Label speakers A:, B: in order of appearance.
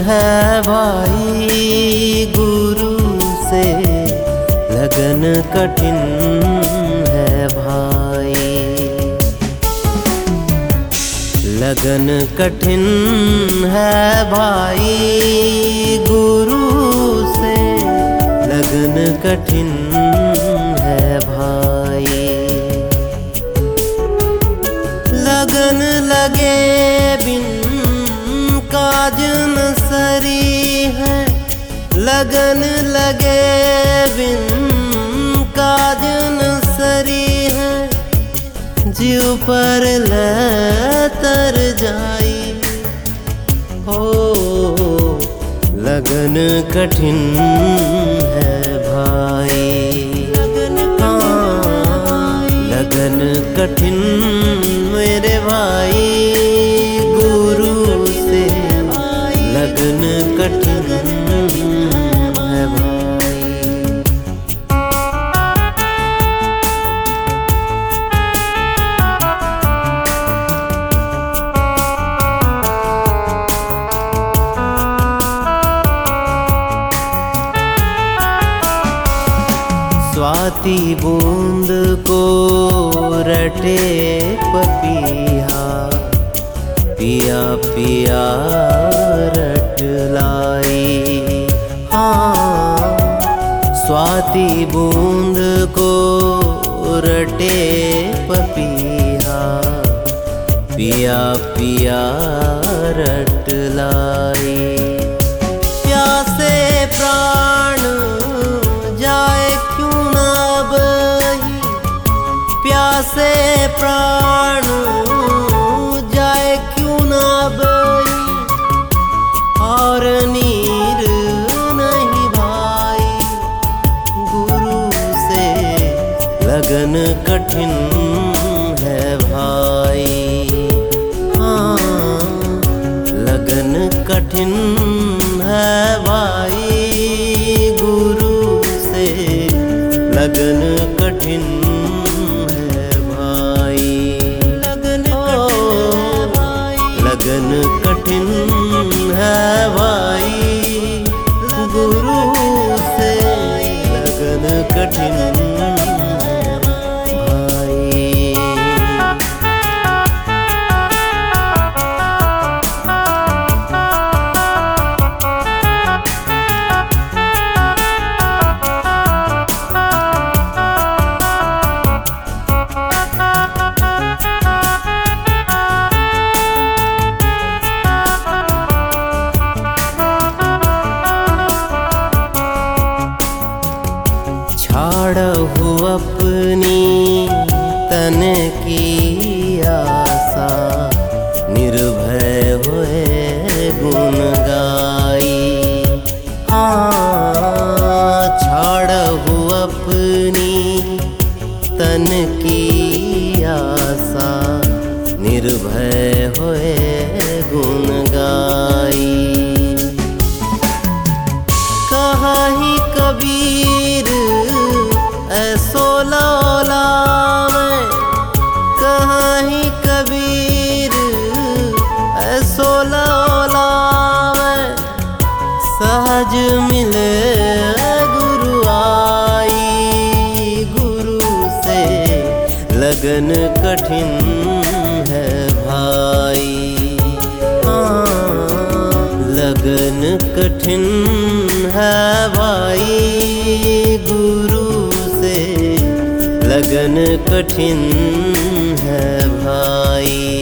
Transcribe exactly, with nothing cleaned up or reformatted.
A: है भाई गुरु से, लगन कठिन है भाई। लगन कठिन है भाई गुरु से, लगन कठिन है भाई। लगन लगे बिन काज न सरी है, लगन लगे बिन काज न सरी है। जीव पर लतर जाई हो, लगन कठिन है भाई। हाँ, लगन कठिन मेरे भाई गुरु से, लगन कठिन है भाई। स्वाति बूंद को रटे पपिया, पिया पिया रट लाई। हाँ, स्वाति बूंद को रटे पपिया, पिया पिया रट लाई। प्यासे प्राण जाए क्यों ना बही, प्यासे प्राण जाए क्यों ना बही। और नीर नहीं भाई गुरु से, लगन कठिन है भाई। हाँ, लगन कठिन है भाई गुरु से, लगन कठिन है भाई। लगन लगन कठिन है भाई गुरु से, लगन कठिन है भाई। छाड़हु अपनी तन की आशा, निर्भय हुए गुण गाई। हाँ, छाड़हु अपनी तन की आशा, निर्भय हुए गुण गाई। कहा ही कबीर ऐसो लौला में, कहाँ ही कबीर ऐसो लौला में। सहज मिले गुरु आई गुरु से, लगन कठिन है भाई। हाँ, लगन कठिन है भाई गुरु से, लगन कठिन है भाई।